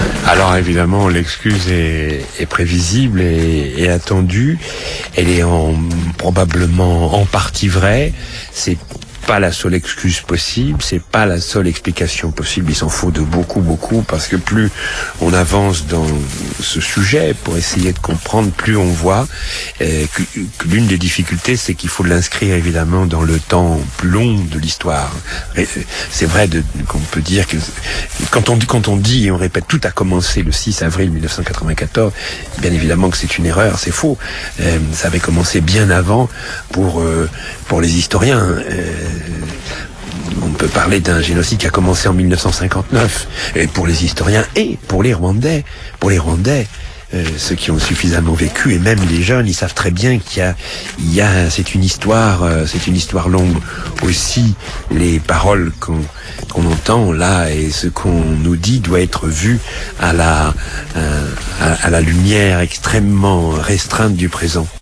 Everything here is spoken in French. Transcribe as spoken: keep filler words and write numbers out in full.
Alors évidemment, l'excuse est, est prévisible et, et attendue. Elle est en, probablement en partie vraie. C'est pas la seule excuse possible, c'est pas la seule explication possible. Il s'en faut de beaucoup, beaucoup, parce que plus on avance dans ce sujet pour essayer de comprendre, plus on voit euh, que, que l'une des difficultés, c'est qu'il faut l'inscrire évidemment dans le temps plus long de l'histoire. C'est vrai de, qu'on peut dire que quand on, quand on dit et on répète tout a commencé le six avril mille neuf cent quatre-vingt-quatorze, bien évidemment que c'est une erreur, c'est faux. Euh, ça avait commencé bien avant pour euh, pour les historiens. Euh, On peut parler d'un génocide qui a commencé en mille neuf cent cinquante-neuf, et pour les historiens et pour les Rwandais. Pour les Rwandais, euh, ceux qui ont suffisamment vécu, et même les jeunes, ils savent très bien qu'il y a, il y a, c'est une histoire, euh, c'est une histoire longue. Aussi, les paroles qu'on qu'on entend là et ce qu'on nous dit doit être vu à la, euh, à, à la lumière extrêmement restreinte du présent.